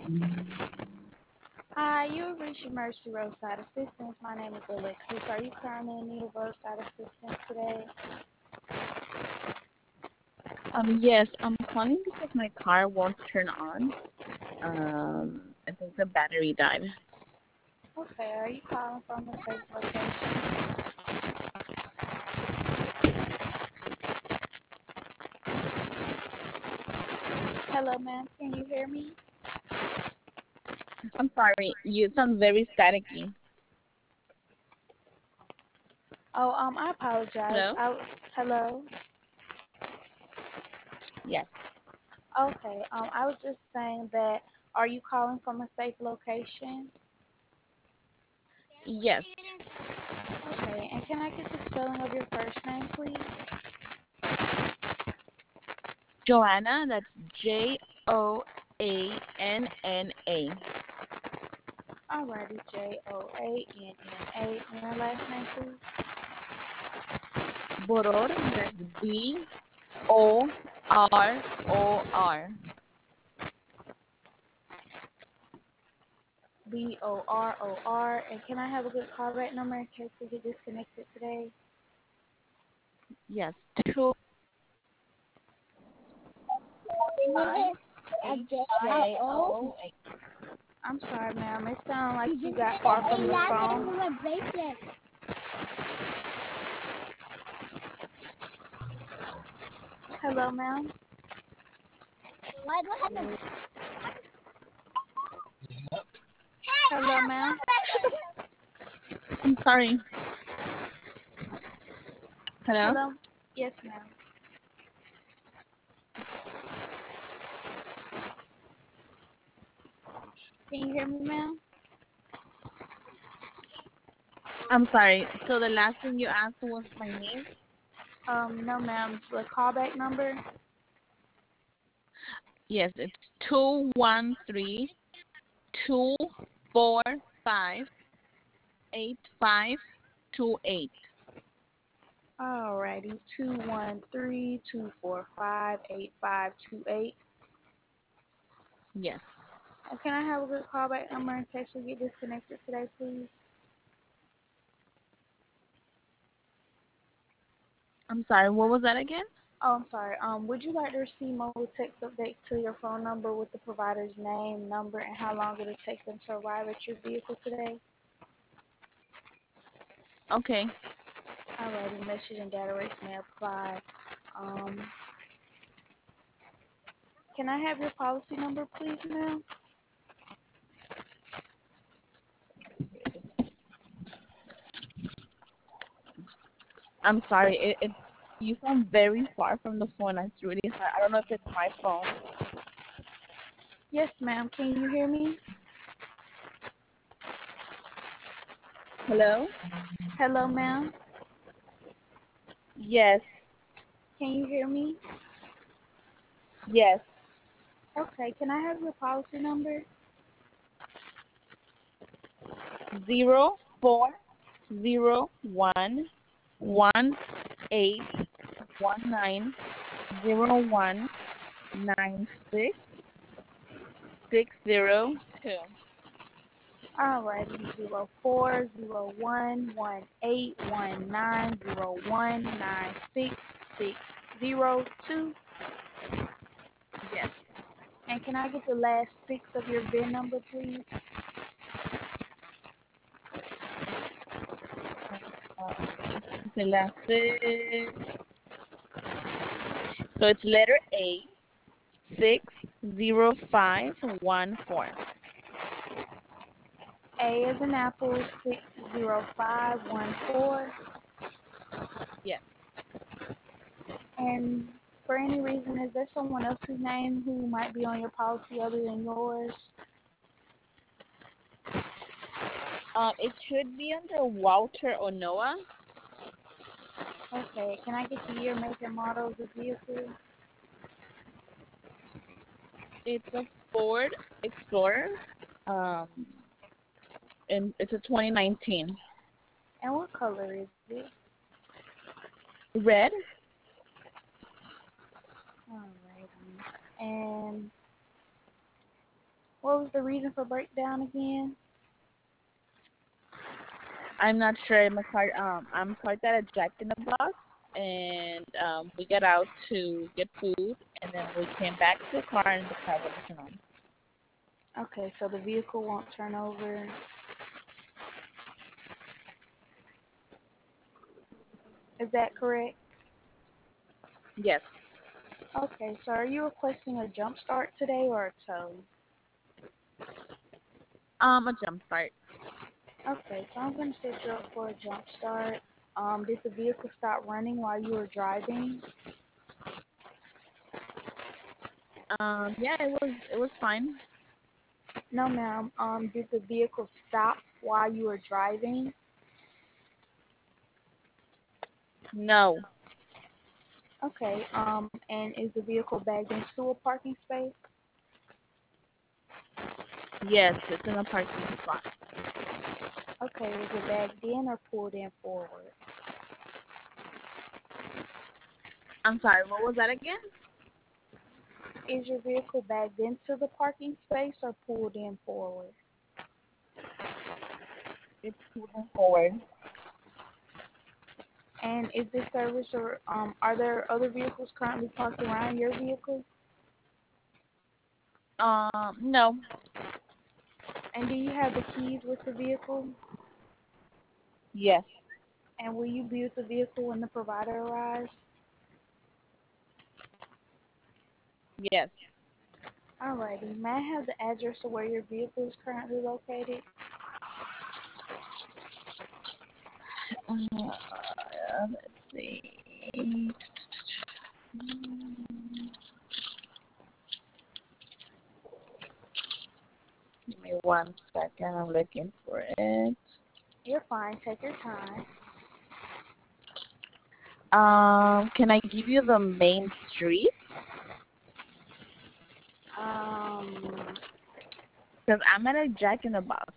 Hi, you have reached Emergency Roadside Assistance. My name is Alexis. Are you currently in need of roadside assistance today? Yes, I'm calling because my car won't turn on. I think the battery died. Okay, are you calling from a safe location? Hello, ma'am. Can you hear me? I'm sorry, you sound very staticky. Oh, I apologize. Hello? Hello. Yes. Okay. I was just saying that. Are you calling from a safe location? Yes. Okay. And can I get the spelling of your first name, please? Joanna, that's Joanna. Alrighty, Joanna. And your last name, please. Boror, that's Boror. Boror. And can I have a good callback number in case we get disconnected today? Yes, 258. I'm sorry, ma'am. It sounds like you got far from the phone. Hello, ma'am. Hello, ma'am. I'm sorry. Hello? Hello. Yes, ma'am. Can you hear me, ma'am? I'm sorry. So the last thing you asked was my name? No, ma'am. The callback number. Yes, it's 213-245-8528. Alrighty. 213-245-8528. Yes. And can I have a good callback number in case we get disconnected today, please? I'm sorry, what was that again? Oh, I'm sorry. Would you like to receive mobile text updates to your phone number with the provider's name, number, and how long it'll take them to arrive at your vehicle today? Okay. Alrighty, message and data rates may apply. Um, can I have your policy number, please, ma'am? I'm sorry, you sound very far from the phone. It's really hard. I don't know if it's my phone. Yes, ma'am. Can you hear me? Hello? Hello, ma'am. Yes. Can you hear me? Yes. Okay. Can I have your policy number? 040118196602. Alrighty, 04018190196602. Yes. And can I get the last six of your VIN number, please? The last six. So it's letter A, 60514. A as in apple, 60514. Yes. And for any reason, is there someone else's name who might be on your policy other than yours? It should be under Walter or Noah. Okay, can I get the year, make, and model of the vehicle? It's a Ford Explorer. Um, and it's a 2019. And what color is it? Red. Alrighty. And What was the reason for breakdown again? I'm not sure. I'm parked at a Jack in the Box, and we got out to get food, and then we came back to the car, and the car wouldn't turn on. Okay, so the vehicle won't turn over. Is that correct? Yes. Okay, so are you requesting a jump start today or a tow? A jump start. Okay, so I'm going to set you up for a jump start. Did the vehicle stop running while you were driving? Yeah, it was fine. No, ma'am. Did the vehicle stop while you were driving? No. Okay, and is the vehicle bagged into a parking space? Yes, it's in a parking spot. Okay, is it bagged in or pulled in forward? I'm sorry. What was that again? Is your vehicle bagged into the parking space or pulled in forward? It's moving forward. And is this service or are there other vehicles currently parked around your vehicle? No. And do you have the keys with the vehicle? Yes. And will you be with the vehicle when the provider arrives? Yes. Alrighty. May I have the address of where your vehicle is currently located? Let's see. Give me 1 second. I'm looking for it. You're fine. Take your time. Can I give you the main street? Um, Because I'm at a Jack in the Box.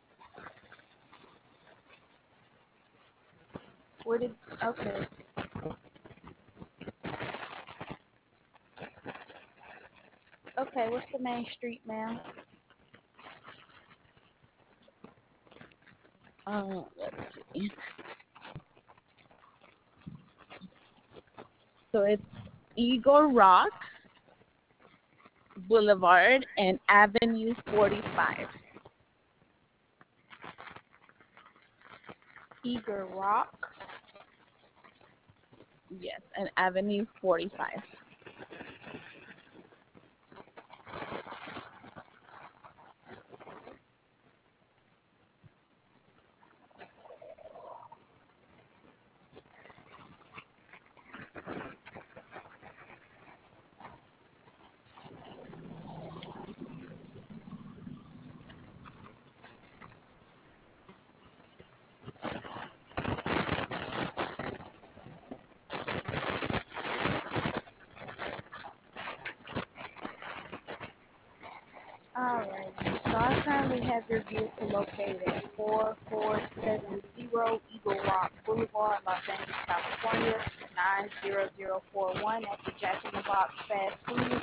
where did? Okay. Okay. What's the main street, ma'am? Let's see. So it's Eagle Rock Boulevard and Avenue 45. Eager Rock. Yes, and Avenue 45. Alright. So I currently have your vehicle located at 4470 Eagle Rock Boulevard, Los Angeles, California, 90041 at the Jack in the Box fast food.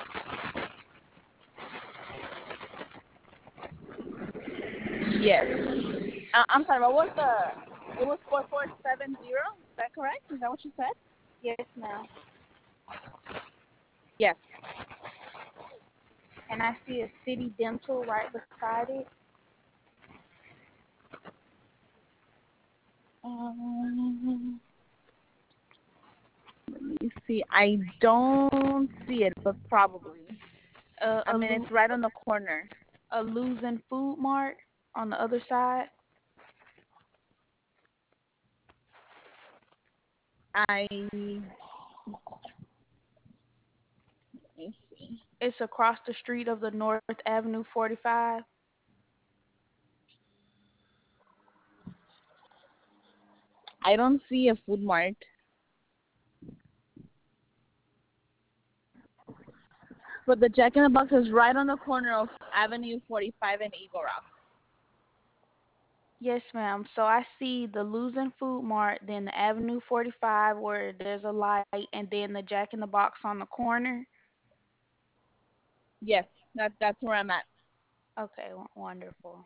Yes. I'm sorry, what was it was 4470? Is that correct? Is that what you said? Yes, ma'am. Yes. And I see a City Dental right beside it. Um, let me see. I don't see it, but probably. A, I a, mean, Lu- it's right on the corner. a Losing Food Mart on the other side. I let me see. It's across the street of the North Avenue 45. I don't see a food mart, but the Jack in the Box is right on the corner of Avenue 45 and Eagle Rock. Yes, ma'am. So I see the Losing Food Mart, then the Avenue 45 where there's a light, and then the Jack in the Box on the corner. Yes, that's where I'm at. Okay, wonderful.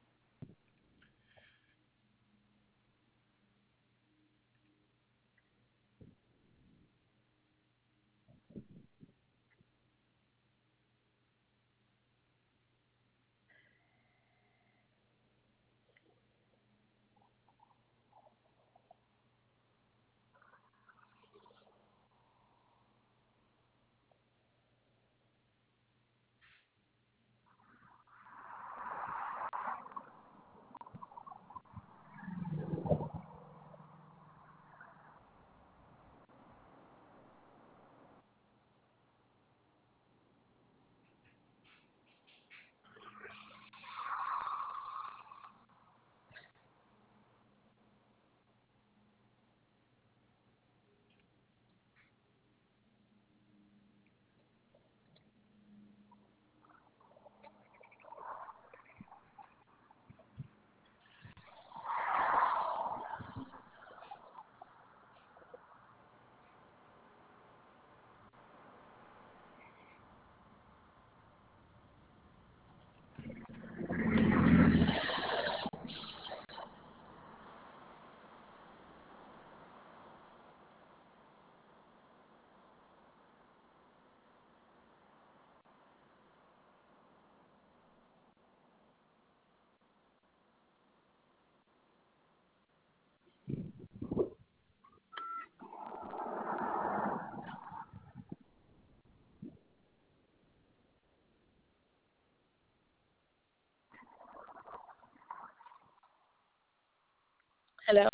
Hello?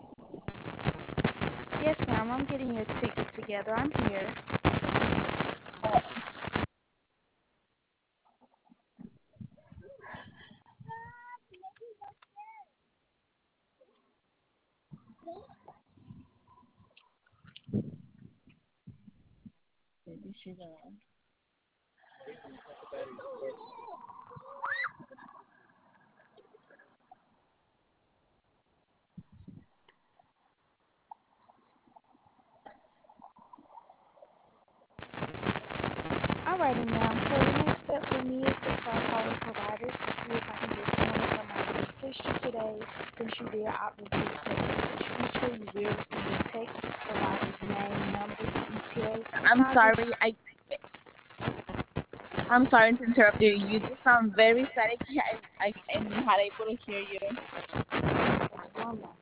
Yes, ma'am. I'm getting your ticket together. I'm here. Maybe she's around. Alrighty, ma'am. So the next step for me is to start calling providers to see if I can get someone to come out and assist you today since you did opt into the text message. Be sure you will receive a text with the provider's name, number, details, and I'm I'll just sorry. I'm sorry to interrupt you. You do sound very staticky. I'm not able to hear you. one moment.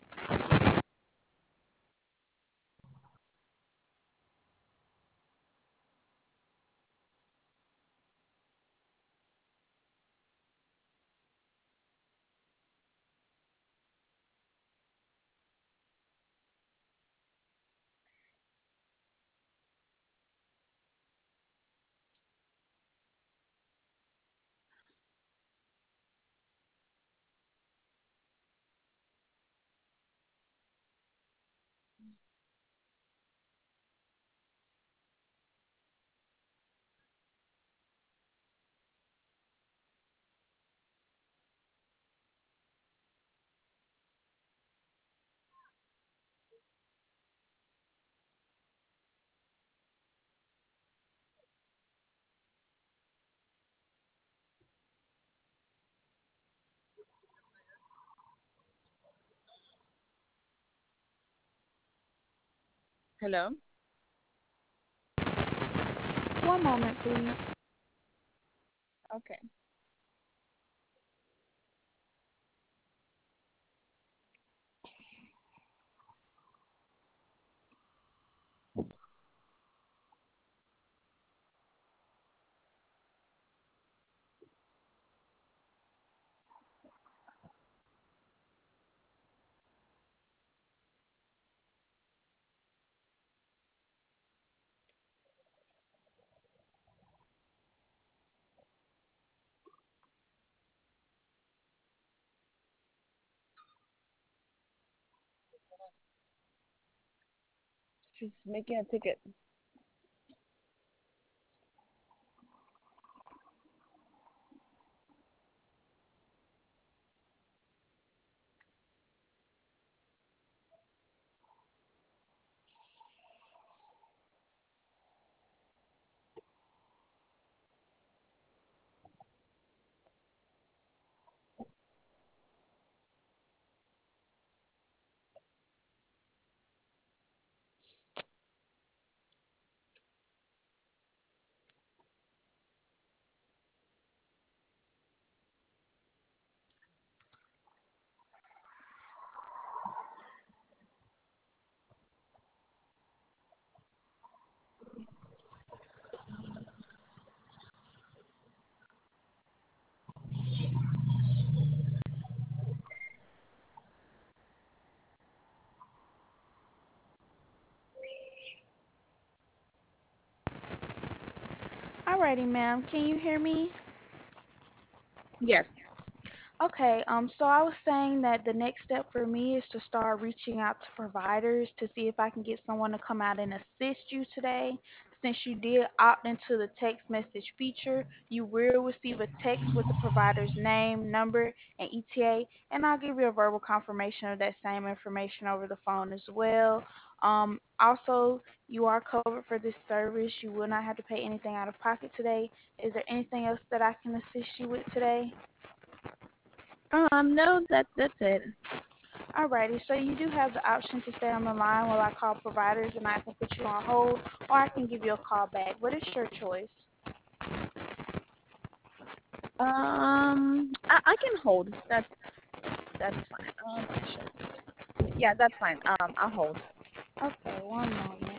Hello? One moment, please. Okay. She's making a ticket. Alrighty, ma'am. Can you hear me? Yes. Okay, so I was saying that the next step for me is to start reaching out to providers to see if I can get someone to come out and assist you today. Since you did opt into the text message feature, you will receive a text with the provider's name, number, and ETA, and I'll give you a verbal confirmation of that same information over the phone as well. Also, you are covered for this service. You will not have to pay anything out of pocket today. Is there anything else that I can assist you with today? No, that's it. Alrighty, so you do have the option to stay on the line while I call providers and I can put you on hold, or I can give you a call back. What is your choice? I can hold. That's fine. I should. Yeah, that's fine. I'll hold. Okay, one moment.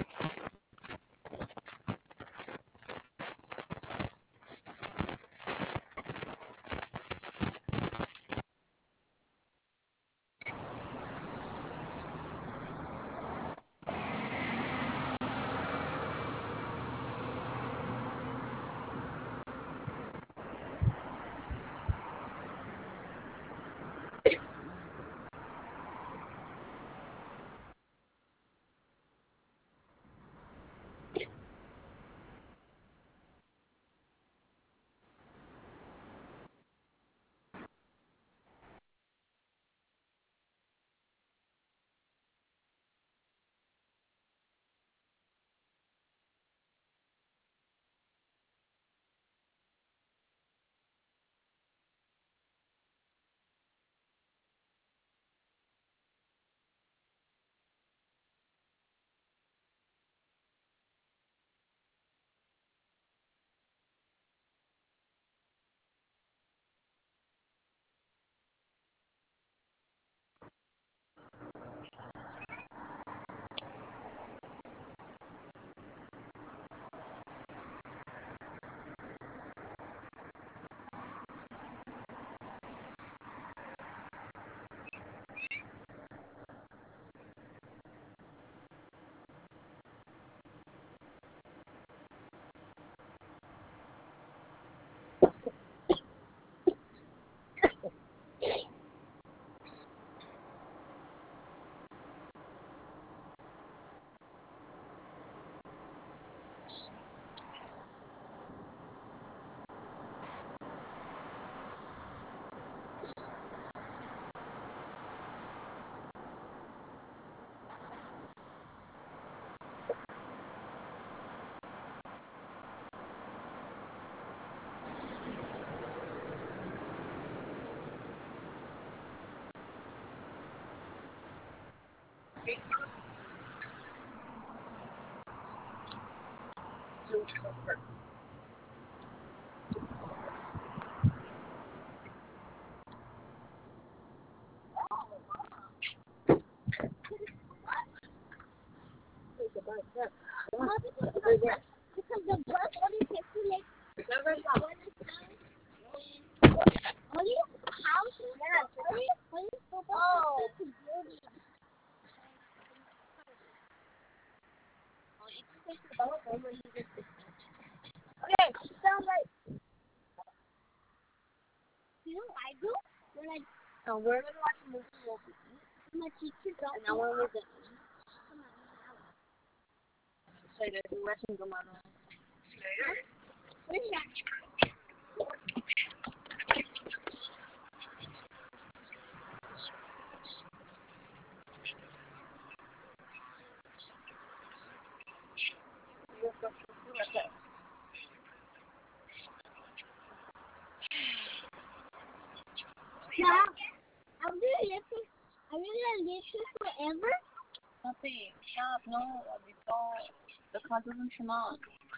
Nothing. Stop. No. Don't. The car doesn't turn on.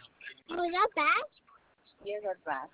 Yes, that's bad.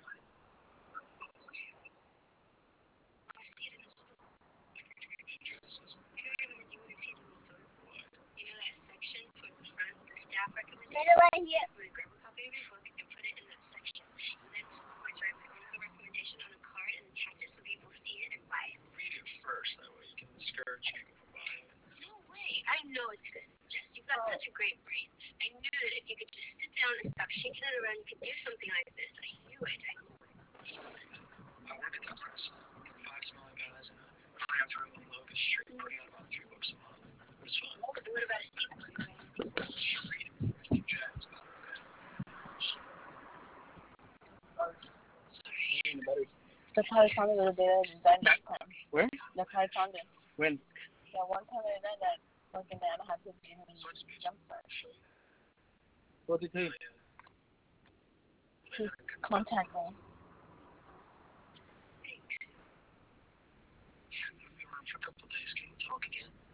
down and stop shaking it around. You can do something like this. I knew it. I work at the press. 5 smaller guys and a cram through on Locust Street, putting out about $3 a month. It's fun. What about a street? Street jazz. That's how I found it the other day that I designed that time. Where? That's how I found it. When? Yeah, one time I designed that fucking man had to be in a jump start. What did he tell you? His contact me. Thanks. I've been around for a couple of days. Can we talk again?